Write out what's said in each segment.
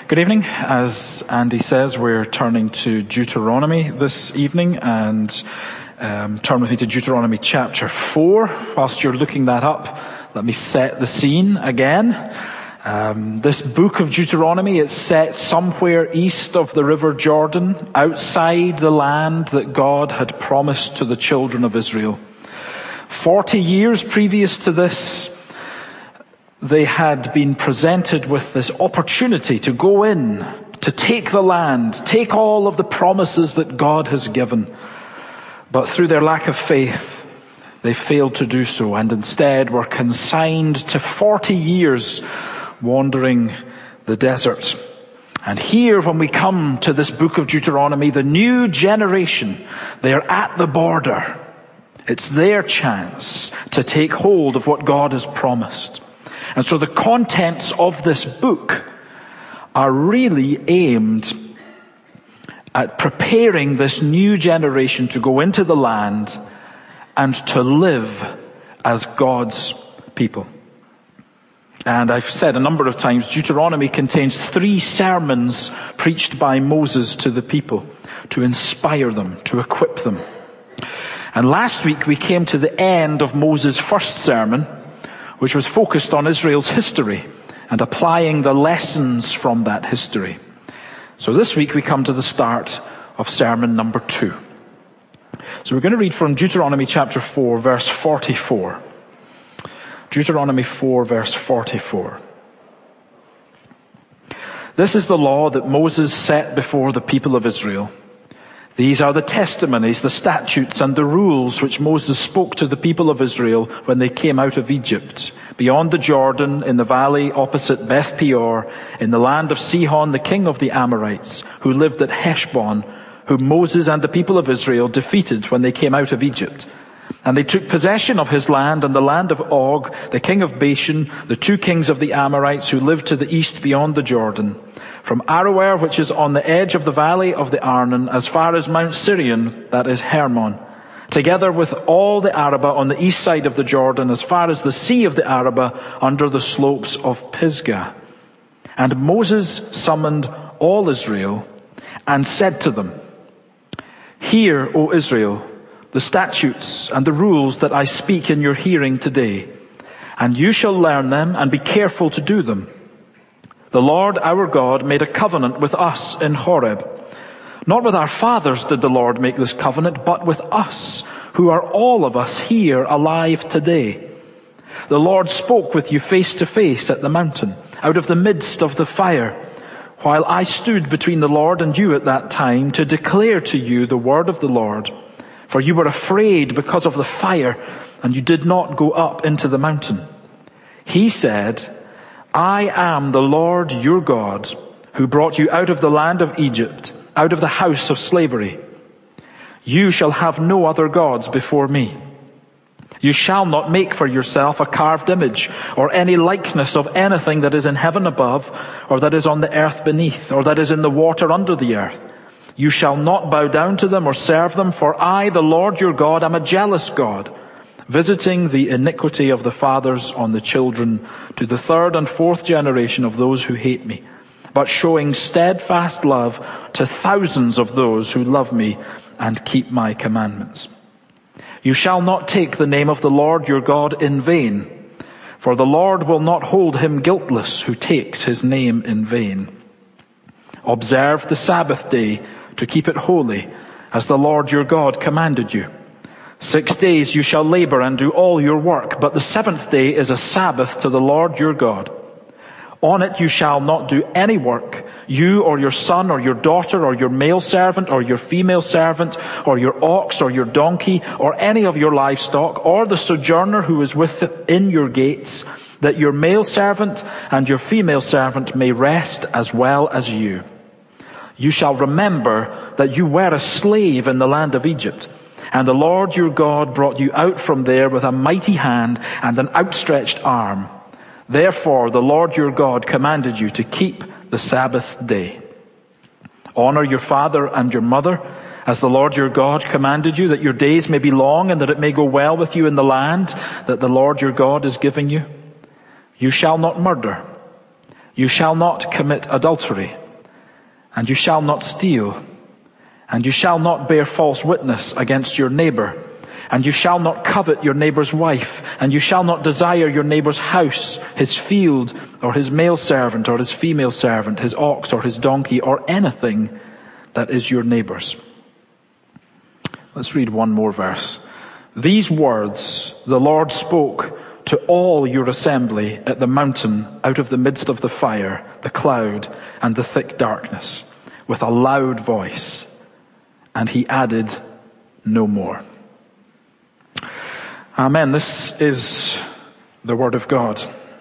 Good evening. As Andy says, we're turning to Deuteronomy this evening, and turn with me to Deuteronomy chapter 4. Whilst you're looking that up, let me set the scene again. This book of Deuteronomy is set somewhere east of the River Jordan, outside the land that God had promised to the children of Israel. 40 years previous to this, they had been presented with this opportunity to go in, to take the land, take all of the promises that God has given. But through their lack of faith, they failed to do so, and instead were consigned to 40 years wandering the desert. And here, when we come to this book of Deuteronomy, the new generation, they are at the border. It's their chance to take hold of what God has promised. And so the contents of this book are really aimed at preparing this new generation to go into the land and to live as God's people. And I've said a number of times, Deuteronomy contains 3 sermons preached by Moses to the people to inspire them, to equip them. And last week we came to the end of Moses' first sermon, which was focused on Israel's history and applying the lessons from that history. So this week we come to the start of sermon number 2. So we're going to read from Deuteronomy chapter 4, verse 44. Deuteronomy 4, verse 44. This is the law that Moses set before the people of Israel. These are the testimonies, the statutes, and the rules which Moses spoke to the people of Israel when they came out of Egypt, beyond the Jordan, in the valley opposite Beth Peor, in the land of Sihon, the king of the Amorites, who lived at Heshbon, whom Moses and the people of Israel defeated when they came out of Egypt. And they took possession of his land and the land of Og, the king of Bashan, the 2 kings of the Amorites who lived to the east beyond the Jordan, from Aroer, which is on the edge of the valley of the Arnon, as far as Mount Sirion, that is Hermon, together with all the Arabah on the east side of the Jordan, as far as the sea of the Arabah, under the slopes of Pisgah. And Moses summoned all Israel and said to them, "Hear, O Israel, the statutes and the rules that I speak in your hearing today, and you shall learn them and be careful to do them. The Lord our God made a covenant with us in Horeb. Not with our fathers did the Lord make this covenant, but with us, who are all of us here alive today. The Lord spoke with you face to face at the mountain, out of the midst of the fire, while I stood between the Lord and you at that time to declare to you the word of the Lord. For you were afraid because of the fire, and you did not go up into the mountain. He said, I am the Lord your God, who brought you out of the land of Egypt, out of the house of slavery. You shall have no other gods before me. You shall not make for yourself a carved image, or any likeness of anything that is in heaven above, or that is on the earth beneath, or that is in the water under the earth. You shall not bow down to them or serve them, for I, the Lord your God, am a jealous God, visiting the iniquity of the fathers on the children to the 3rd and 4th generation of those who hate me, but showing steadfast love to thousands of those who love me and keep my commandments. You shall not take the name of the Lord your God in vain, for the Lord will not hold him guiltless who takes his name in vain. Observe the Sabbath day to keep it holy, as the Lord your God commanded you. 6 days you shall labor and do all your work, but the 7th day is a Sabbath to the Lord your God. On it you shall not do any work, you or your son or your daughter or your male servant or your female servant or your ox or your donkey or any of your livestock or the sojourner who is within your gates, that your male servant and your female servant may rest as well as you. You shall remember that you were a slave in the land of Egypt, and the Lord your God brought you out from there with a mighty hand and an outstretched arm. Therefore the Lord your God commanded you to keep the Sabbath day. Honor your father and your mother, as the Lord your God commanded you, that your days may be long and that it may go well with you in the land that the Lord your God is giving you. You shall not murder. You shall not commit adultery, and you shall not steal, and you shall not bear false witness against your neighbor, and you shall not covet your neighbor's wife, and you shall not desire your neighbor's house, his field, or his male servant, or his female servant, his ox, or his donkey, or anything that is your neighbor's. Let's read one more verse. These words the Lord spoke to all your assembly at the mountain out of the midst of the fire, the cloud, and the thick darkness, with a loud voice. And he added no more. Amen. This is the word of God.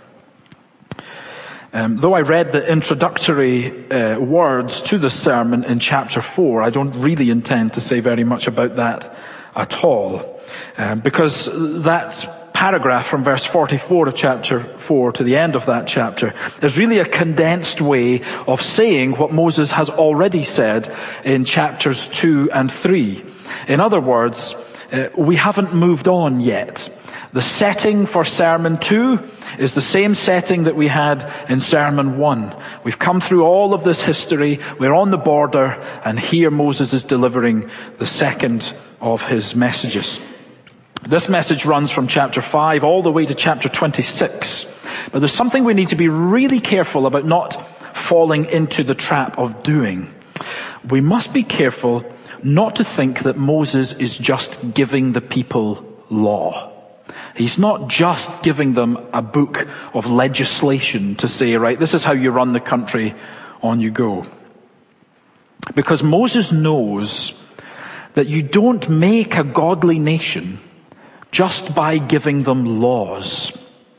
Though I read the introductory words to the sermon in chapter 4, I don't really intend to say very much about that at all. Because that paragraph from verse 44 of chapter 4 to the end of that chapter is really a condensed way of saying what Moses has already said in chapters 2 and 3. In other words, we haven't moved on yet. The setting for Sermon 2 is the same setting that we had in Sermon 1. We've come through all of this history. We're on the border, and here Moses is delivering the second of his messages. This message runs from chapter 5 all the way to chapter 26. But there's something we need to be really careful about not falling into the trap of doing. We must be careful not to think that Moses is just giving the people law. He's not just giving them a book of legislation to say, right, this is how you run the country, on you go. Because Moses knows that you don't make a godly nation just by giving them laws.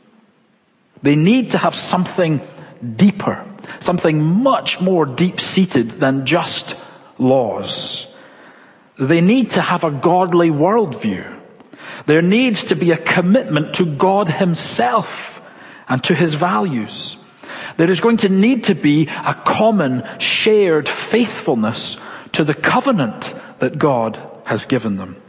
They need to have something deeper, something much more deep-seated than just laws. They need to have a godly worldview. There needs to be a commitment to God himself and to his values. There is going to need to be a common, shared faithfulness to the covenant that God has given them.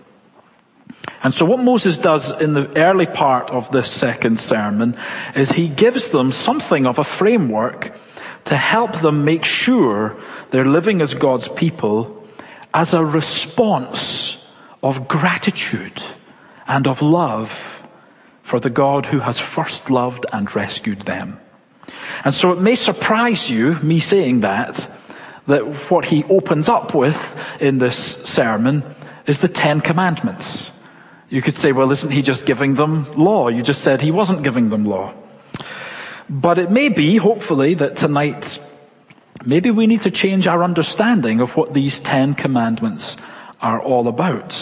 And so what Moses does in the early part of this second sermon is he gives them something of a framework to help them make sure they're living as God's people as a response of gratitude and of love for the God who has first loved and rescued them. And so it may surprise you, me saying that what he opens up with in this sermon is the 10 Commandments. You could say, well, isn't he just giving them law? You just said he wasn't giving them law. But it may be, hopefully, that tonight, maybe we need to change our understanding of what these 10 Commandments are all about.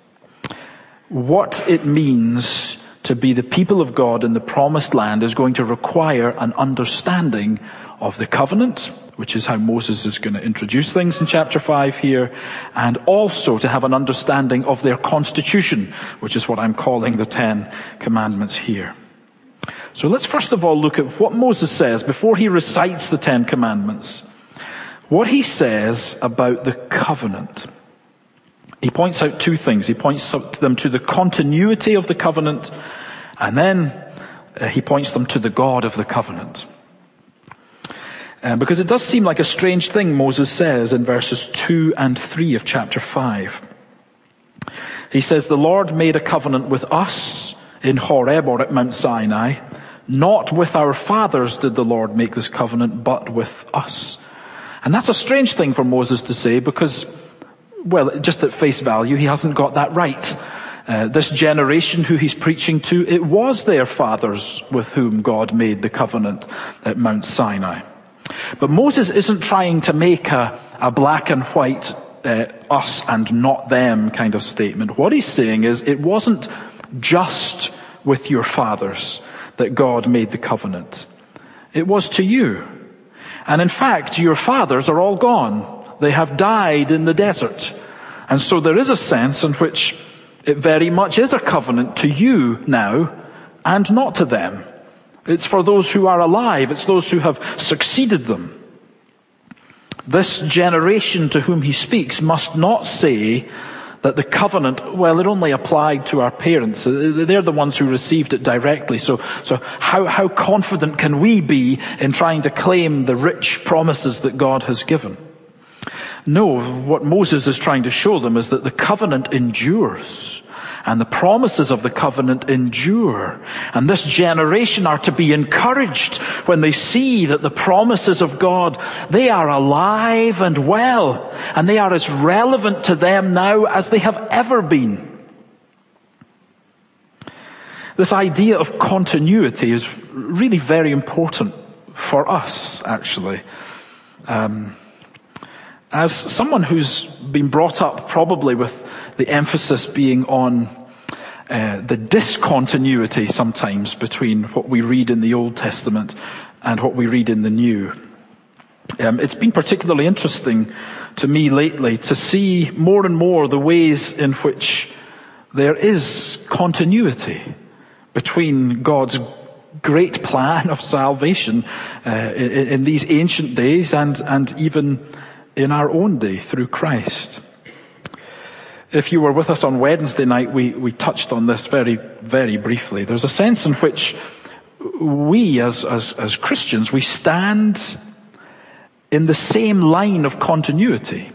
What it means to be the people of God in the promised land is going to require an understanding of the covenant, which is how Moses is going to introduce things in chapter 5 here, and also to have an understanding of their constitution, which is what I'm calling the 10 Commandments here. So let's first of all look at what Moses says before he recites the 10 Commandments. What he says about the covenant. He points out two things. He points them to the continuity of the covenant, and then he points them to the God of the covenant. Because it does seem like a strange thing Moses says in verses 2 and 3 of chapter 5. He says, the Lord made a covenant with us in Horeb or at Mount Sinai. Not with our fathers did the Lord make this covenant, but with us. And that's a strange thing for Moses to say because, well, just at face value, he hasn't got that right. This generation who he's preaching to, it was their fathers with whom God made the covenant at Mount Sinai. But Moses isn't trying to make a black and white us and not them kind of statement. What he's saying is it wasn't just with your fathers that God made the covenant. It was to you. And in fact, your fathers are all gone. They have died in the desert. And so there is a sense in which it very much is a covenant to you now and not to them. It's for those who are alive. It's those who have succeeded them. This generation to whom he speaks must not say that the covenant, well, it only applied to our parents. They're the ones who received it directly. So how confident can we be in trying to claim the rich promises that God has given? No, what Moses is trying to show them is that the covenant endures. And the promises of the covenant endure. And this generation are to be encouraged when they see that the promises of God, they are alive and well. And they are as relevant to them now as they have ever been. This idea of continuity is really very important for us, actually. As someone who's been brought up probably with the emphasis being on the discontinuity sometimes between what we read in the Old Testament and what we read in the New. It's been particularly interesting to me lately to see more and more the ways in which there is continuity between God's great plan of salvation in these ancient days and even in our own day through Christ. If you were with us on Wednesday night, we touched on this very, very briefly. There's a sense in which we as Christians, we stand in the same line of continuity.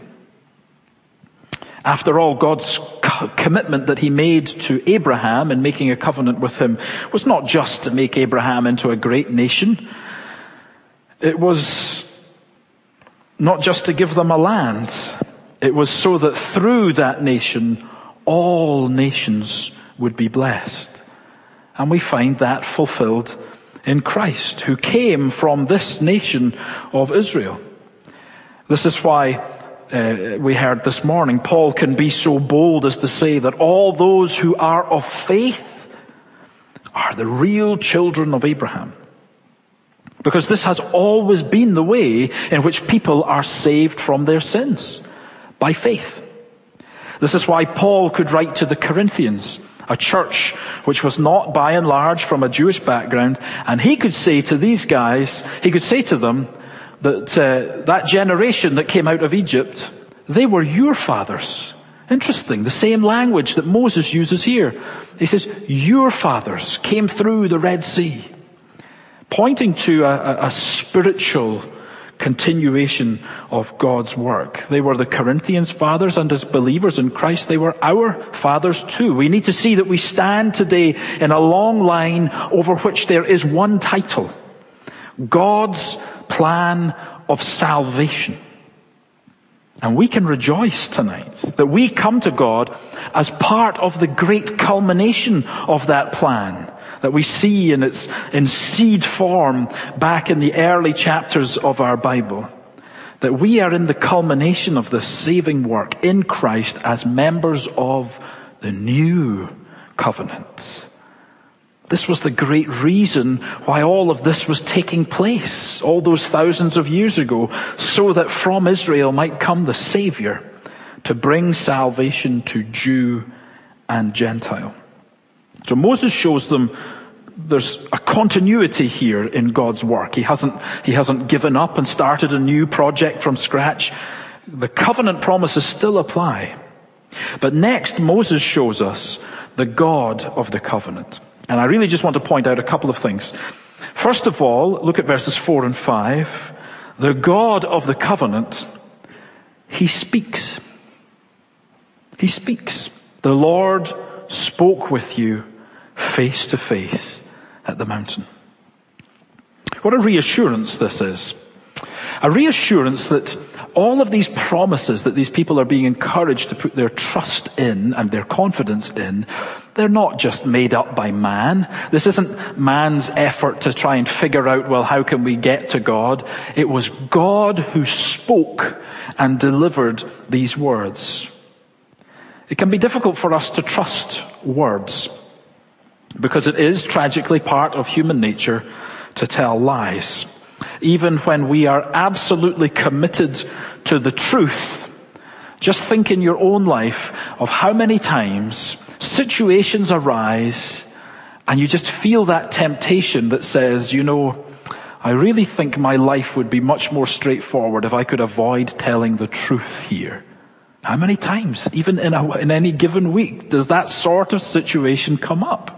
After all, God's commitment that he made to Abraham in making a covenant with him was not just to make Abraham into a great nation. It was not just to give them a land. It was so that through that nation, all nations would be blessed. And we find that fulfilled in Christ, who came from this nation of Israel. This is why we heard this morning, Paul can be so bold as to say that all those who are of faith are the real children of Abraham. Because this has always been the way in which people are saved from their sins, by faith. This is why Paul could write to the Corinthians, a church which was not by and large from a Jewish background, and he could say to these guys, he could say to them that that generation that came out of Egypt, they were your fathers. Interesting, the same language that Moses uses here. He says, your fathers came through the Red Sea, pointing to a spiritual continuation of God's work. They were the Corinthians' fathers, and as believers in Christ, they were our fathers too. We need to see that we stand today in a long line over which there is one title: God's plan of salvation. And we can rejoice tonight that we come to God as part of the great culmination of that plan that we see in seed form back in the early chapters of our Bible. That we are in the culmination of this saving work in Christ as members of the new covenant. This was the great reason why all of this was taking place all those thousands of years ago, so that from Israel might come the Savior to bring salvation to Jew and Gentile. So Moses shows them there's a continuity here in God's work. He hasn't given up and started a new project from scratch. The covenant promises still apply. But next, Moses shows us the God of the covenant. And I really just want to point out a couple of things. First of all, look at verses 4 and 5. The God of the covenant, he speaks. He speaks. The Lord spoke with you face to face at the mountain. What a reassurance this is. A reassurance that all of these promises that these people are being encouraged to put their trust in and their confidence in, they're not just made up by man. This isn't man's effort to try and figure out, well, how can we get to God? It was God who spoke and delivered these words. It can be difficult for us to trust words, because it is tragically part of human nature to tell lies. Even when we are absolutely committed to the truth, just think in your own life of how many times situations arise and you just feel that temptation that says, you know, I really think my life would be much more straightforward if I could avoid telling the truth here. How many times, even in any given week, does that sort of situation come up?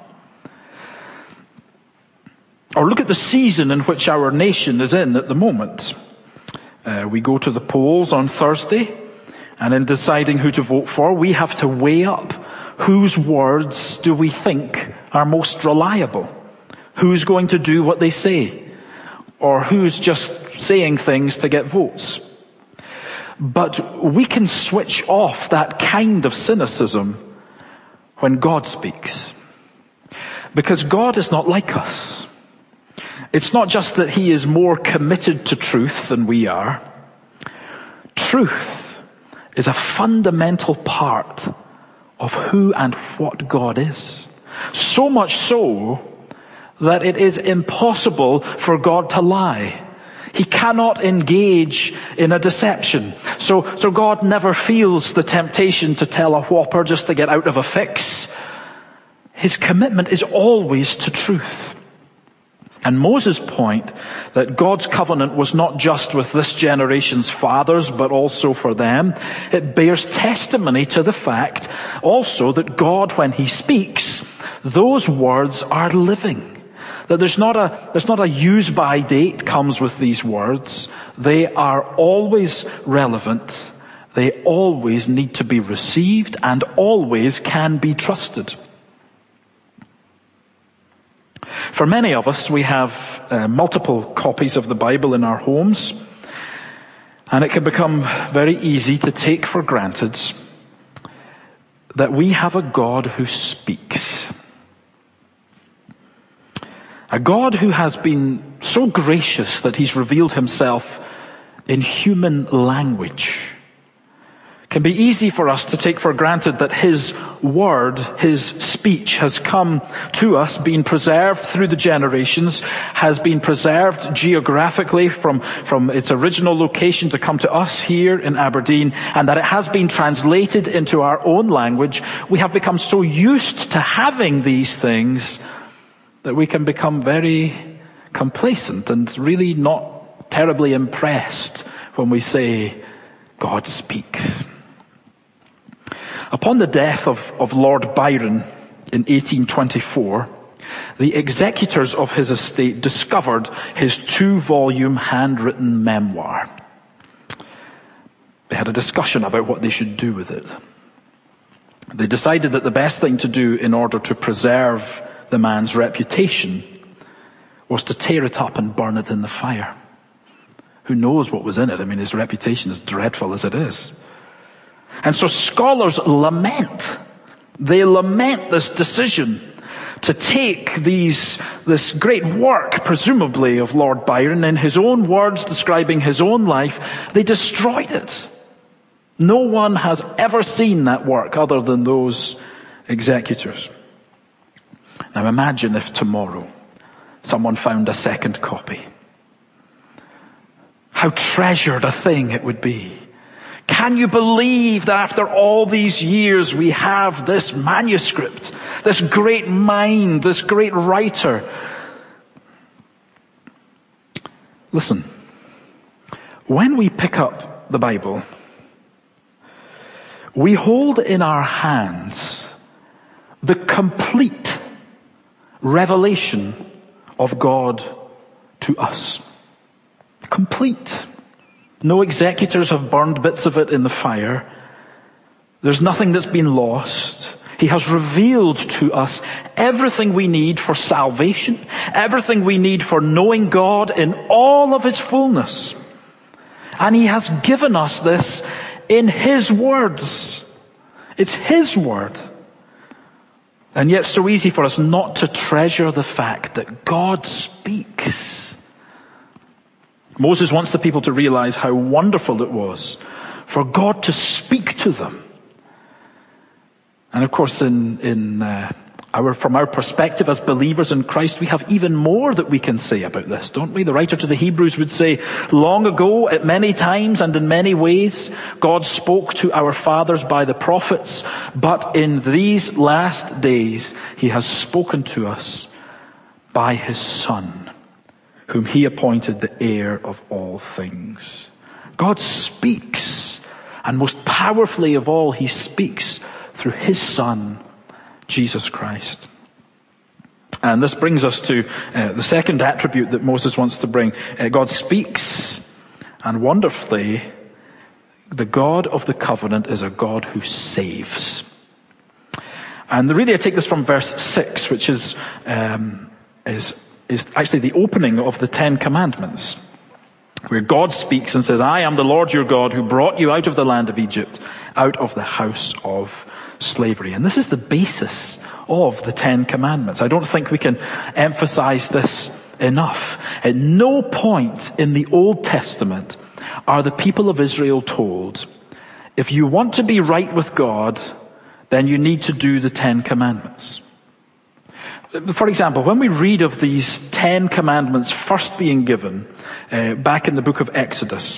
Or look at the season in which our nation is in at the moment. We go to the polls on Thursday, and in deciding who to vote for, we have to weigh up whose words do we think are most reliable? Who's going to do what they say? Or who's just saying things to get votes? But we can switch off that kind of cynicism when God speaks. Because God is not like us. It's not just that He is more committed to truth than we are. Truth is a fundamental part of who and what God is. So much so that it is impossible for God to lie. He cannot engage in a deception. So God never feels the temptation to tell a whopper just to get out of a fix. His commitment is always to truth. And Moses' point that God's covenant was not just with this generation's fathers, but also for them, it bears testimony to the fact also that God, when He speaks, those words are living. That there's not a use-by date comes with these words. They are always relevant. They always need to be received and always can be trusted. For many of us, we have multiple copies of the Bible in our homes, and it can become very easy to take for granted that we have a God who speaks. A God who has been so gracious that He's revealed Himself in human language. It can be easy for us to take for granted that His word, His speech has come to us, been preserved through the generations, has been preserved geographically from its original location to come to us here in Aberdeen, and that it has been translated into our own language. We have become so used to having these things that we can become very complacent and really not terribly impressed when we say, God speaks. Upon the death of Lord Byron in 1824, the executors of his estate discovered his 2-volume handwritten memoir. They had a discussion about what they should do with it. They decided that the best thing to do in order to preserve the man's reputation was to tear it up and burn it in the fire. Who knows what was in it? I mean, his reputation is dreadful as it is. And so scholars lament. They lament this decision to take this great work, presumably of Lord Byron, in his own words describing his own life. They destroyed it. No one has ever seen that work other than those executors. Now imagine if tomorrow someone found a second copy. How treasured a thing it would be. Can you believe that after all these years we have this manuscript, this great mind, this great writer? Listen, when we pick up the Bible, we hold in our hands the complete revelation of God to us. Complete. No executors have burned bits of it in the fire. There's nothing that's been lost. He has revealed to us everything we need for salvation, everything we need for knowing God in all of His fullness. And He has given us this in His words. It's His word. And yet so easy for us not to treasure the fact that God speaks. Moses wants the people to realize how wonderful it was for God to speak to them. And of course, from our perspective as believers in Christ, we have even more that we can say about this, don't we? The writer to the Hebrews would say, long ago, at many times and in many ways, God spoke to our fathers by the prophets, but in these last days, He has spoken to us by His Son, whom He appointed the heir of all things. God speaks, And most powerfully of all, he speaks through his Son, Jesus Christ. And this brings us to the second attribute that Moses wants to bring. God speaks, and wonderfully, the God of the covenant is a God who saves. And really I take this from verse 6, which is actually the opening of the Ten Commandments, where God speaks and says, I am the Lord your God who brought you out of the land of Egypt, out of the house of slavery. And this is the basis of the Ten Commandments. I don't think we can emphasize this enough. At no point in the Old Testament are the people of Israel told, if you want to be right with God, then you need to do the Ten Commandments. For example, when we read of these 10 commandments first being given back in the book of Exodus,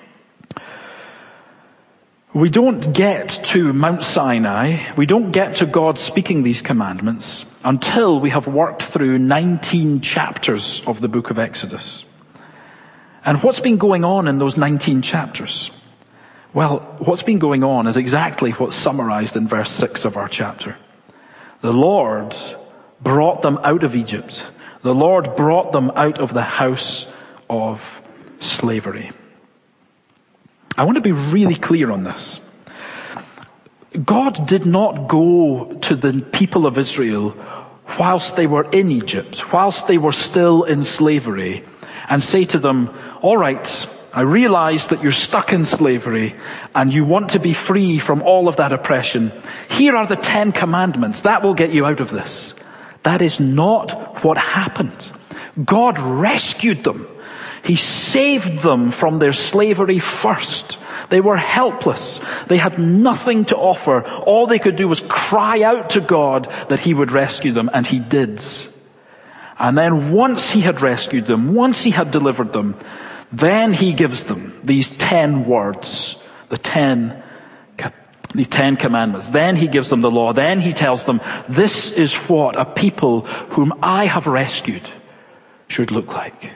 we don't get to Mount Sinai, we don't get to God speaking these commandments until we have worked through 19 chapters of the book of Exodus. And what's been going on in those 19 chapters? Well, what's been going on is exactly what's summarized in verse 6 of our chapter. The Lord brought them out of Egypt. The Lord brought them out of the house of slavery. I want to be really clear on this. God did not go to the people of Israel whilst they were in Egypt, whilst they were still in slavery, and say to them, all right, I realize that you're stuck in slavery and you want to be free from all of that oppression. Here are the 10 commandments. That will get you out of this. That is not what happened. God rescued them. He saved them from their slavery first. They were helpless. They had nothing to offer. All they could do was cry out to God that he would rescue them, and he did. And then once he had rescued them, once he had delivered them, then he gives them these 10 words, these 10 commandments. Then he gives them the law. Then he tells them, this is what a people whom I have rescued should look like.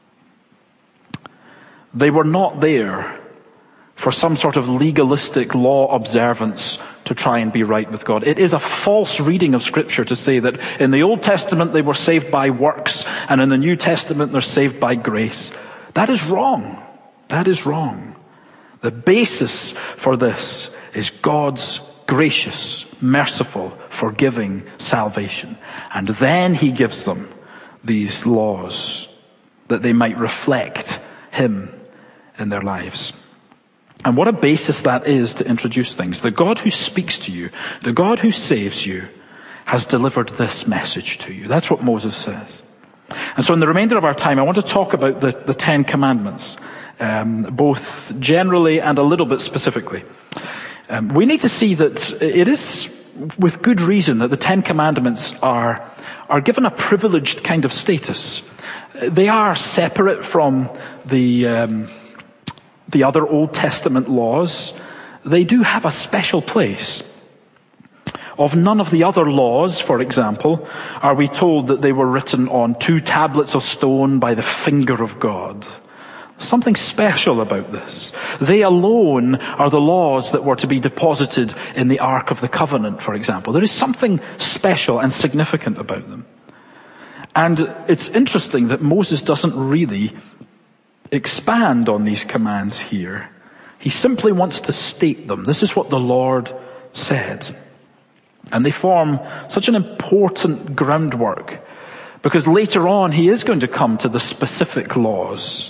They were not there for some sort of legalistic law observance to try and be right with God. It is a false reading of Scripture to say that in the Old Testament they were saved by works, and in the New Testament they're saved by grace. That is wrong. That is wrong. The basis for this is God's gracious, merciful, forgiving salvation. And then he gives them these laws that they might reflect him in their lives. And what a basis that is to introduce things. The God who speaks to you, the God who saves you, has delivered this message to you. That's what Moses says. And so in the remainder of our time, I want to talk about the 10 commandments, both generally and a little bit specifically. We need to see that it is with good reason that the 10 commandments are given a privileged kind of status. They are separate from the other Old Testament laws. They do have a special place. Of none of the other laws, for example, are we told that they were written on 2 tablets of stone by the finger of God. Something special about this. They alone are the laws that were to be deposited in the Ark of the Covenant, for example. There is something special and significant about them. And it's interesting that Moses doesn't really expand on these commands here. He simply wants to state them. This is what the Lord said. And they form such an important groundwork, because later on he is going to come to the specific laws.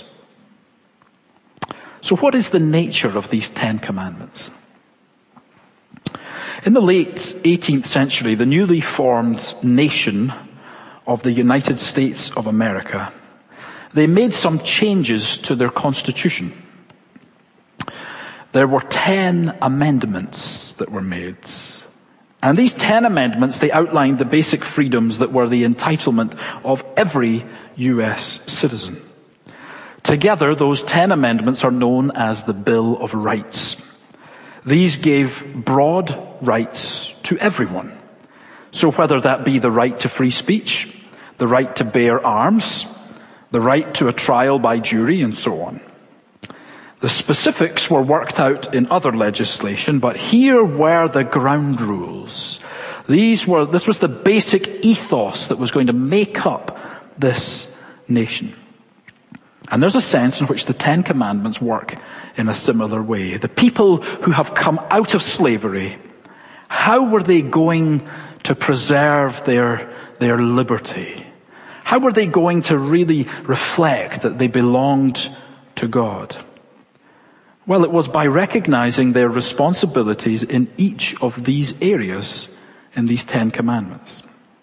So what is the nature of these 10 commandments? In the late 18th century, the newly formed nation of the United States of America, they made some changes to their constitution. There were 10 amendments that were made. And these 10 amendments, they outlined the basic freedoms that were the entitlement of every U.S. citizen. Together, those 10 amendments are known as the Bill of Rights. These gave broad rights to everyone. So whether that be the right to free speech, the right to bear arms, the right to a trial by jury, and so on. The specifics were worked out in other legislation, but here were the ground rules. This was the basic ethos that was going to make up this nation. And there's a sense in which the Ten Commandments work in a similar way. The people who have come out of slavery, how were they going to preserve their liberty? How were they going to really reflect that they belonged to God? Well, it was by recognizing their responsibilities in each of these areas in these Ten Commandments.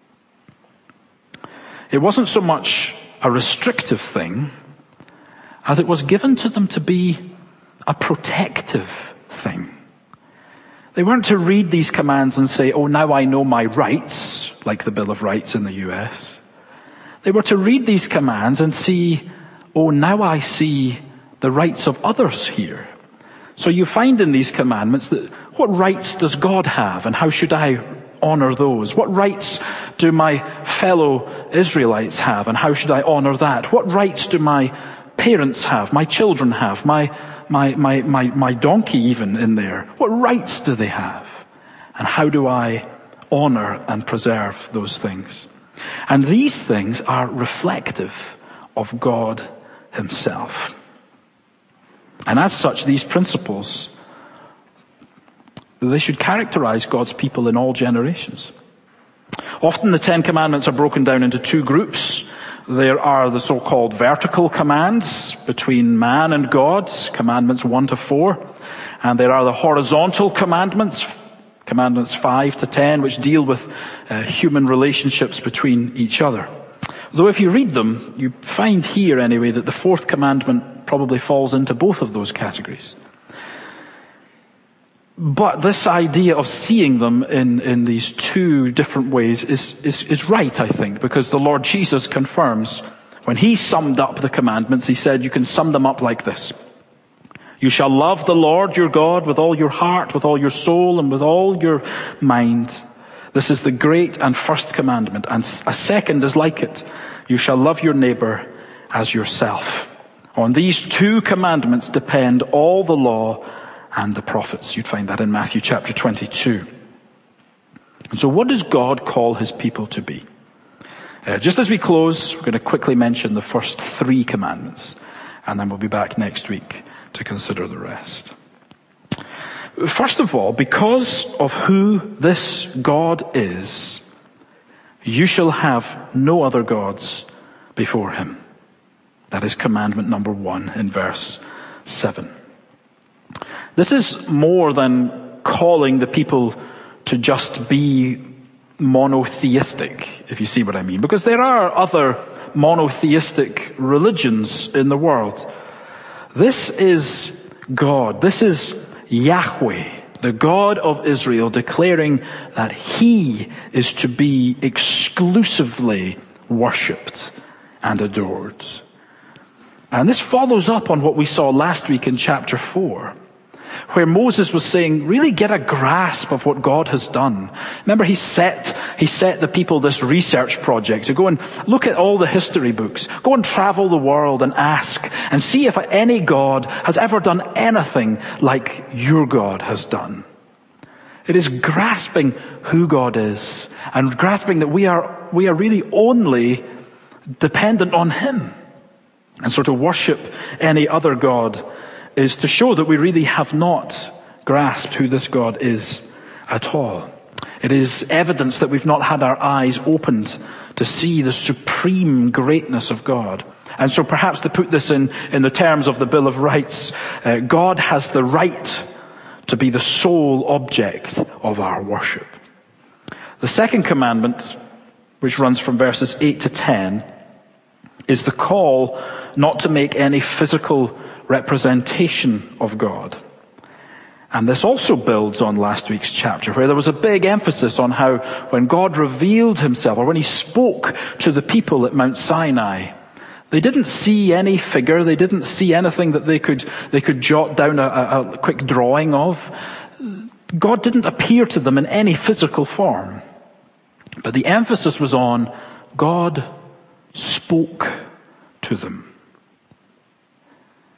It wasn't so much a restrictive thing as it was given to them to be a protective thing. They weren't to read these commands and say, oh, now I know my rights, like the Bill of Rights in the US. They were to read these commands and see, oh, now I see the rights of others here. So you find in these commandments that what rights does God have and how should I honor those? What rights do my fellow Israelites have and how should I honor that? What rights do my parents have, my children have, my donkey even in there? What rights do they have? And how do I honor and preserve those things? And these things are reflective of God Himself. And as such, these principles, they should characterize God's people in all generations. Often the Ten Commandments are broken down into two groups. There are the so-called vertical commands between man and God, commandments 1 to 4. And there are the horizontal commandments, commandments 5 to 10, which deal with human relationships between each other. Though if you read them, you find here anyway that the fourth commandment probably falls into both of those categories. But this idea of seeing them in these two different ways is right, I think, because the Lord Jesus confirms when He summed up the commandments, He said, you can sum them up like this. You shall love the Lord your God with all your heart, with all your soul, and with all your mind. This is the great and first commandment, and a second is like it. You shall love your neighbor as yourself. On these two commandments depend all the law and the prophets. You'd find that in Matthew chapter 22. And so what does God call His people to be? Just as we close, we're going to quickly mention the first three commandments, and then we'll be back next week to consider the rest. First of all, because of who this God is, you shall have no other gods before Him. That is commandment number 1 in verse 7. This is more than calling the people to just be monotheistic, if you see what I mean. Because there are other monotheistic religions in the world. This is God. This is Yahweh, the God of Israel, declaring that He is to be exclusively worshipped and adored. And this follows up on what we saw last week in chapter 4, where Moses was saying, really get a grasp of what God has done. Remember, he set the people this research project to go and look at all the history books, go and travel the world and ask and see if any God has ever done anything like your God has done. It is grasping who God is and grasping that we are really only dependent on Him. And so to worship any other God is to show that we really have not grasped who this God is at all. It is evidence that we've not had our eyes opened to see the supreme greatness of God. And so perhaps to put this in the terms of the Bill of Rights, God has the right to be the sole object of our worship. The second commandment, which runs from verses 8 to 10, is the call not to make any physical representation of God. And this also builds on last week's chapter, where there was a big emphasis on how when God revealed Himself, or when He spoke to the people at Mount Sinai, they didn't see any figure, they didn't see anything that they could jot down a quick drawing of. God didn't appear to them in any physical form. But the emphasis was on God spoke to them.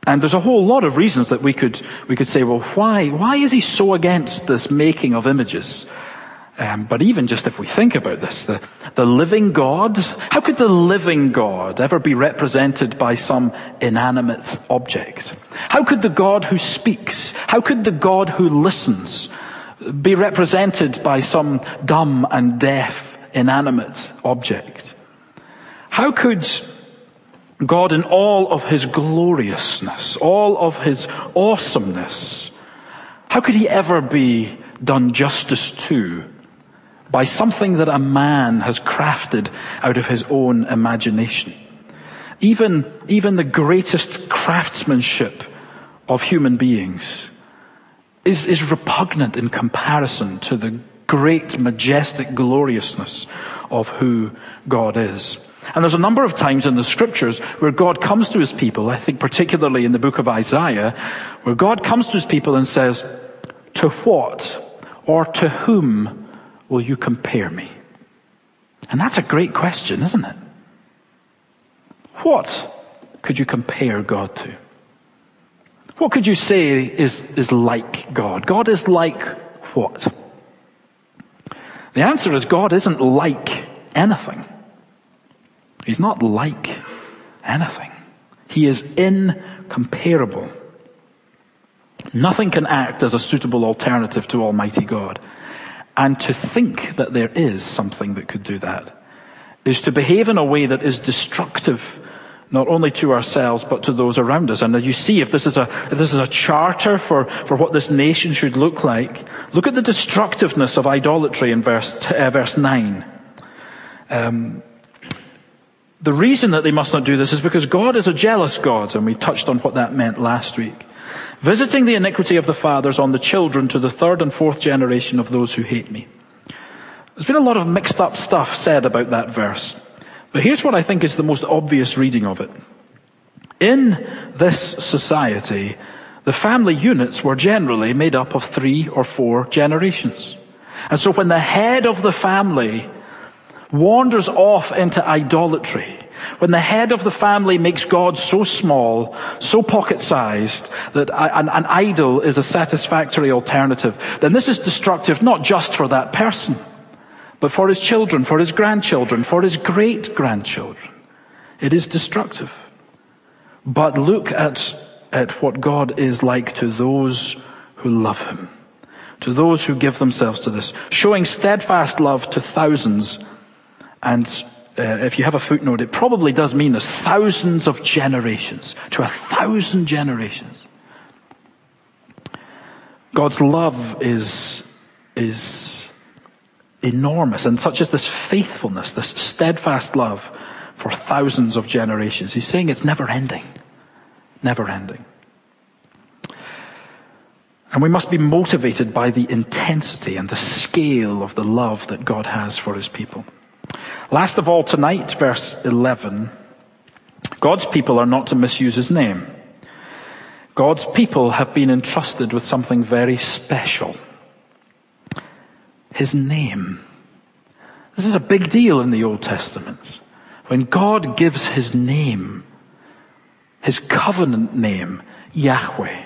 And there's a whole lot of reasons that we could say, well, why is he so against this making of images? But even just if we think about this, the living God, how could the living God ever be represented by some inanimate object? How could the God who speaks, how could the God who listens be represented by some dumb and deaf inanimate object? How could God, in all of his gloriousness, all of his awesomeness, how could he ever be done justice to by something that a man has crafted out of his own imagination? Even the greatest craftsmanship of human beings is repugnant in comparison to the great, majestic gloriousness of who God is. And there's a number of times in the scriptures where God comes to his people, I think particularly in the book of Isaiah, where God comes to his people and says, "To what or to whom will you compare me?" And that's a great question, isn't it? What could you compare God to? What could you say is like God? God is like what? The answer is God isn't like anything. He's not like anything. He is incomparable. Nothing can act as a suitable alternative to Almighty God. And to think that there is something that could do that is to behave in a way that is destructive, not only to ourselves, but to those around us. And as you see, if this is a charter for what this nation should look like, look at the destructiveness of idolatry in verse 9. The reason that they must not do this is because God is a jealous God, and we touched on what that meant last week. Visiting the iniquity of the fathers on the children to the third and fourth generation of those who hate me. There's been a lot of mixed up stuff said about that verse. But here's what I think is the most obvious reading of it. In this society, the family units were generally made up of 3 or 4 generations. And so when the head of the family wanders off into idolatry, when the head of the family makes God so small, so pocket-sized, that an idol is a satisfactory alternative, then this is destructive not just for that person, but for his children, for his grandchildren, for his great-grandchildren. It is destructive. But look at what God is like to those who love him, to those who give themselves to this, showing steadfast love to thousands. And if you have a footnote, it probably does mean there's thousands of generations, to 1,000 generations. God's love is enormous, and such as this faithfulness, this steadfast love for thousands of generations. He's saying it's never ending. Never ending. And we must be motivated by the intensity and the scale of the love that God has for his people. Last of all tonight, verse 11, God's people are not to misuse his name. God's people have been entrusted with something very special. His name. This is a big deal in the Old Testament. When God gives his name, his covenant name, Yahweh.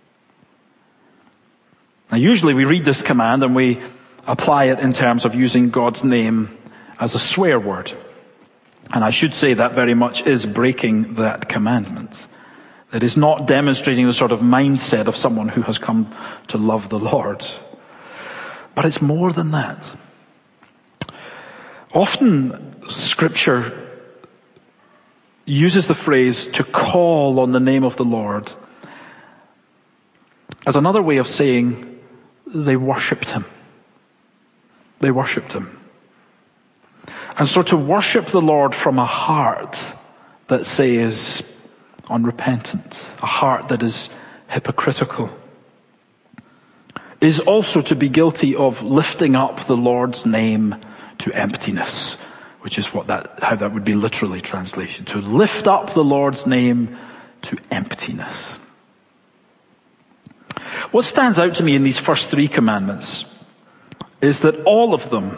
Now usually we read this command and we apply it in terms of using God's name as a swear word. And I should say that very much is breaking that commandment. It is not demonstrating the sort of mindset of someone who has come to love the Lord. But it's more than that. Often Scripture uses the phrase to call on the name of the Lord as another way of saying they worshipped him. They worshipped him. And so to worship the Lord from a heart that, say, is unrepentant, a heart that is hypocritical, is also to be guilty of lifting up the Lord's name to emptiness, which is how that would be literally translation. To lift up the Lord's name to emptiness. What stands out to me in these first 3 commandments is that all of them,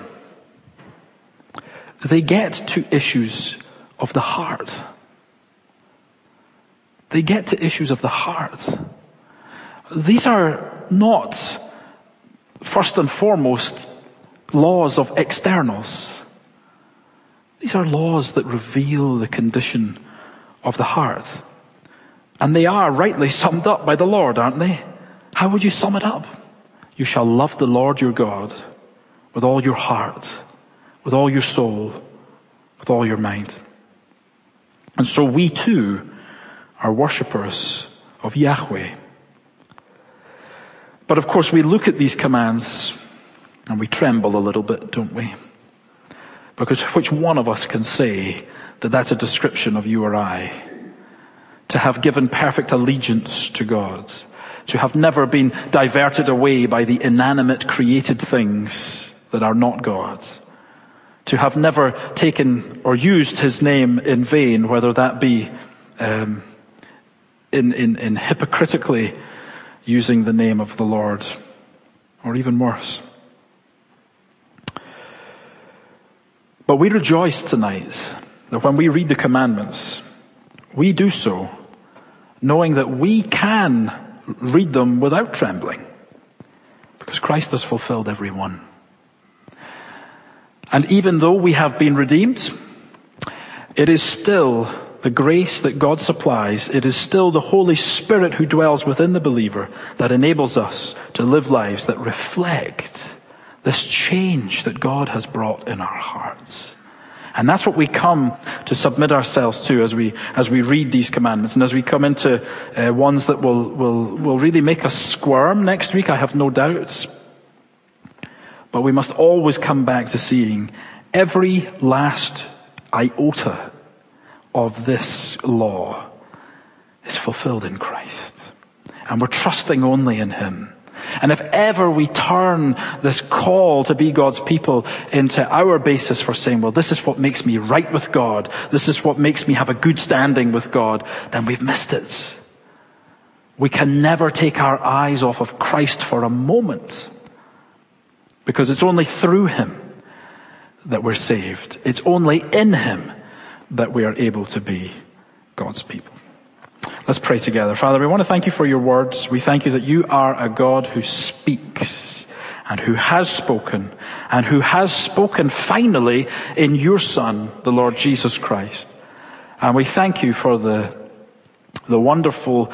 they get to issues of the heart. they get to issues of the heart. These are not, first and foremost, laws of externals. These are laws that reveal the condition of the heart. And they are rightly summed up by the Lord, aren't they? How would you sum it up? You shall love the Lord your God with all your heart, with all your soul, with all your mind. And so we too are worshippers of Yahweh. But of course we look at these commands and we tremble a little bit, don't we? Because which one of us can say that that's a description of you or I? To have given perfect allegiance to God. To have never been diverted away by the inanimate created things that are not God. To have never taken or used his name in vain, whether that be in hypocritically using the name of the Lord, or even worse. But we rejoice tonight that when we read the commandments, we do so knowing that we can read them without trembling, because Christ has fulfilled every one. And even though we have been redeemed, it is still the grace that God supplies, it is still the Holy Spirit who dwells within the believer that enables us to live lives that reflect this change that God has brought in our hearts. And that's what we come to submit ourselves to as we read these commandments, and as we come into ones that will really make us squirm next week, I have no doubts. But we must always come back to seeing every last iota of this law is fulfilled in Christ. And we're trusting only in him. And if ever we turn this call to be God's people into our basis for saying, well, this is what makes me right with God, this is what makes me have a good standing with God, then we've missed it. We can never take our eyes off of Christ for a moment, because it's only through him that we're saved. It's only in him that we are able to be God's people. Let's pray together. Father, we want to thank you for your words. We thank you that you are a God who speaks and who has spoken finally in your Son, the Lord Jesus Christ. And we thank you for the wonderful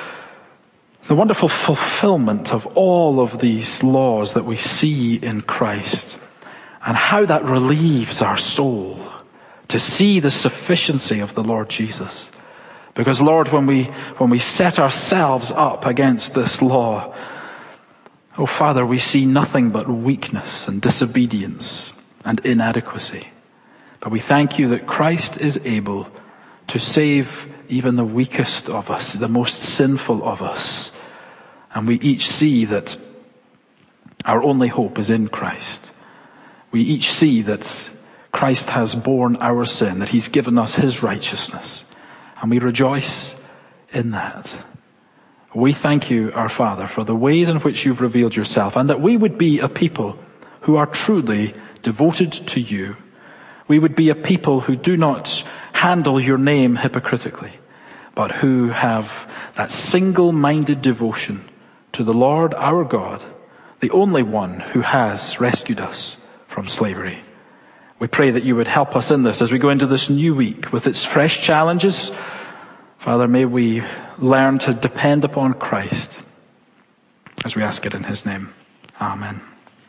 fulfillment of all of these laws that we see in Christ, and how that relieves our soul to see the sufficiency of the Lord Jesus. Because Lord, when we set ourselves up against this law, oh Father, we see nothing but weakness and disobedience and inadequacy. But we thank you that Christ is able to save even the weakest of us, the most sinful of us. And we each see that our only hope is in Christ. We each see that Christ has borne our sin, that he's given us his righteousness. And we rejoice in that. We thank you, our Father, for the ways in which you've revealed yourself, and that we would be a people who are truly devoted to you. We would be a people who do not handle your name hypocritically, but who have that single-minded devotion to the Lord our God, the only one who has rescued us from slavery. We pray that you would help us in this as we go into this new week with its fresh challenges. Father, may we learn to depend upon Christ as we ask it in his name. Amen.